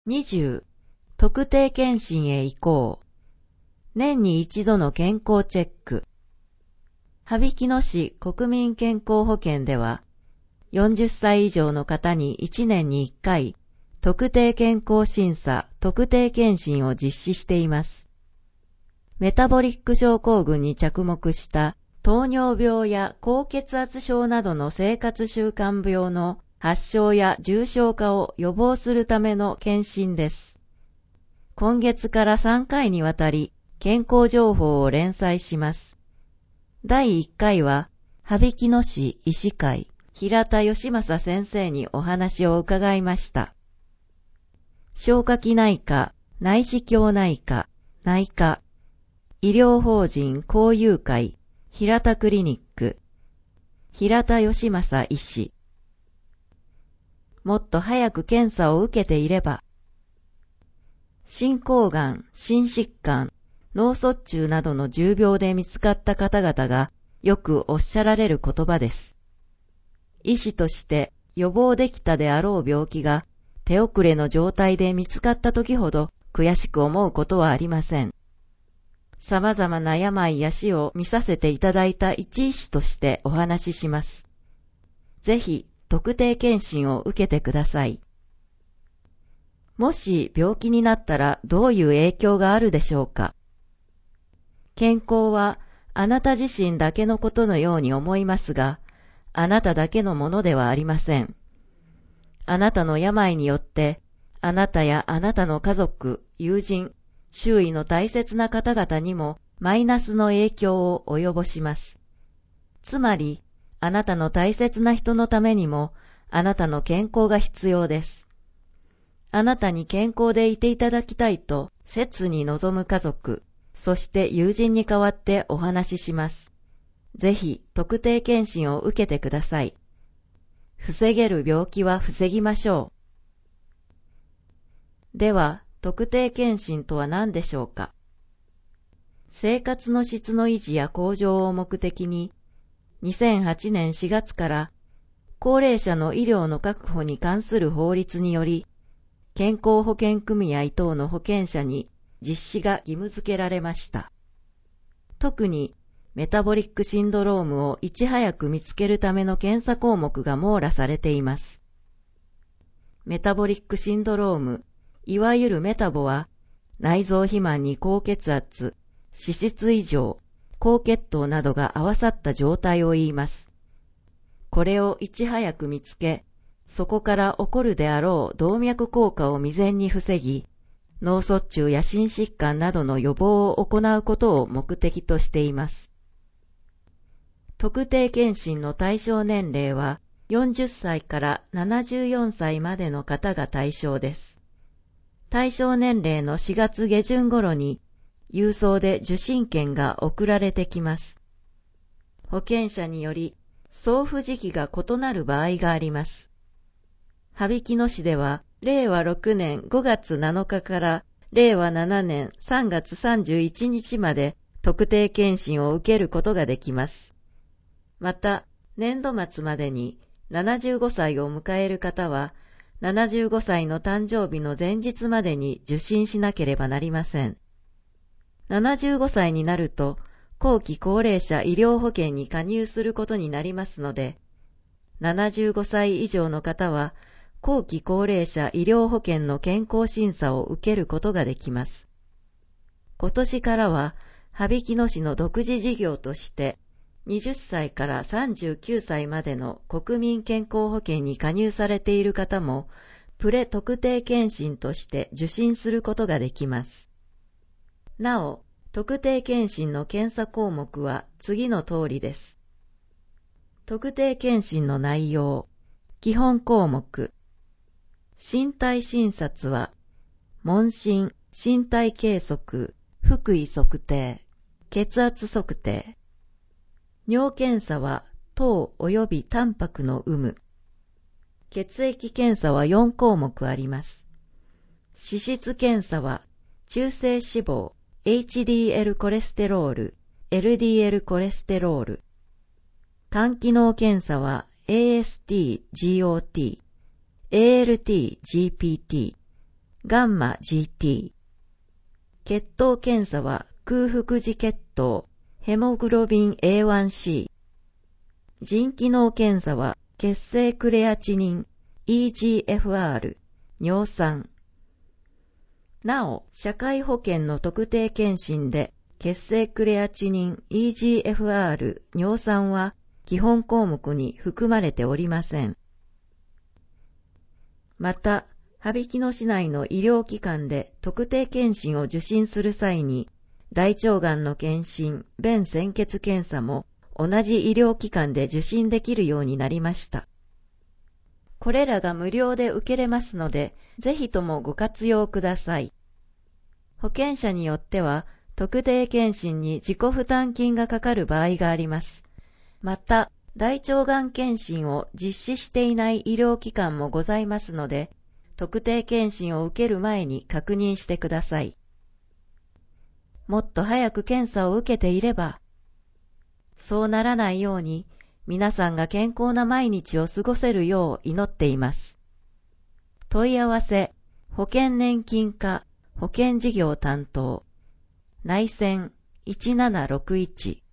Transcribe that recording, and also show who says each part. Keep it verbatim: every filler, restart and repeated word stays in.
Speaker 1: にじゅう、特定健診へ移行。年に一度の健康チェック。羽曳野市国民健康保険では、よんじゅっさい以上の方にいちねんにいっかい、特定健康審査、特定健診を実施しています。メタボリック症候群に着目した糖尿病や高血圧症などの生活習慣病の発症や重症化を予防するための検診です。今月からさんかいにわたり健康情報を連載します。だいいっかいは、羽曳野市医師会、平田義正先生にお話を伺いました。消化器内科、内視鏡内科、内科、医療法人交友会、平田クリニック、平田義正医師。もっと早く検査を受けていれば、心膠がん、心疾患、脳卒中などの重病で見つかった方々がよくおっしゃられる言葉です。医師として予防できたであろう病気が手遅れの状態で見つかった時ほど悔しく思うことはありません。様々な病や死を見させていただいた一医師としてお話しします。ぜひ特定健診を受けてください。もし病気になったらどういう影響があるでしょうか。健康はあなた自身だけのことのように思いますが、あなただけのものではありません。あなたの病によって、あなたやあなたの家族、友人、周囲の大切な方々にもマイナスの影響を及ぼします。つまり、あなたの大切な人のためにも、あなたの健康が必要です。あなたに健康でいていただきたいと、切に望む家族、そして友人に代わってお話しします。ぜひ、特定健診を受けてください。防げる病気は防ぎましょう。では、特定健診とは何でしょうか。生活の質の維持や向上を目的に、にせんはちねんしがつから高齢者の医療の確保に関する法律により、健康保険組合等の保険者に実施が義務付けられました。特にメタボリックシンドロームをいち早く見つけるための検査項目が網羅されています。メタボリックシンドローム、いわゆるメタボは、内臓肥満に高血圧、脂質異常、高血糖などが合わさった状態を言います。これをいち早く見つけ、そこから起こるであろう動脈硬化を未然に防ぎ、脳卒中や心疾患などの予防を行うことを目的としています。特定健診の対象年齢はよんじゅっさいからななじゅうよんさいまでの方が対象です。対象年齢のしがつげじゅん頃に郵送で受診券が送られてきます。保険者により送付時期が異なる場合があります。羽曳野市ではれいわろくねんごがつなのかかられいわななねんさんがつさんじゅういちにちまで特定健診を受けることができます。また、年度末までにななじゅうごさいを迎える方は、ななじゅうごさいの誕生日の前日までに受診しなければなりません。ななじゅうごさいになると、後期高齢者医療保険に加入することになりますので、ななじゅうごさい以上の方は、後期高齢者医療保険の健康審査を受けることができます。今年からは、羽曳野市の独自事業として、はたちからさんじゅうきゅうさいまでの国民健康保険に加入されている方も、プレ特定健診として受診することができます。なお、特定健診の検査項目は次の通りです。特定健診の内容、基本項目。身体診察は、問診、身体計測、腹囲測定、血圧測定。尿検査は糖及びタンパクの有無。血液検査はよんこうもくあります。脂質検査は中性脂肪、エイチディーエル コレステロール、エルディーエル コレステロール。肝機能検査は エーエスティー ジーオーティー、エーエルティー ジーピーティー、 ガンマ ジーティー。血糖検査は空腹時血糖、ヘモグロビン エーワンシー。腎機能検査は血清クレアチニン、イージーエフアール、尿酸。なお、社会保険の特定健診で血清クレアチニン、イージーエフアール、尿酸は基本項目に含まれておりません。また、羽曳野市内の医療機関で特定健診を受診する際に、大腸がんの検診、便潜血検査も同じ医療機関で受診できるようになりました。これらが無料で受けれますので、ぜひともご活用ください。保険者によっては、特定健診に自己負担金がかかる場合があります。また、大腸がん検診を実施していない医療機関もございますので、特定健診を受ける前に確認してください。もっと早く検査を受けていれば、そうならないように皆さんが健康な毎日を過ごせるよう祈っています。問い合わせ、保険年金課保険事業担当、内線いちななろくいち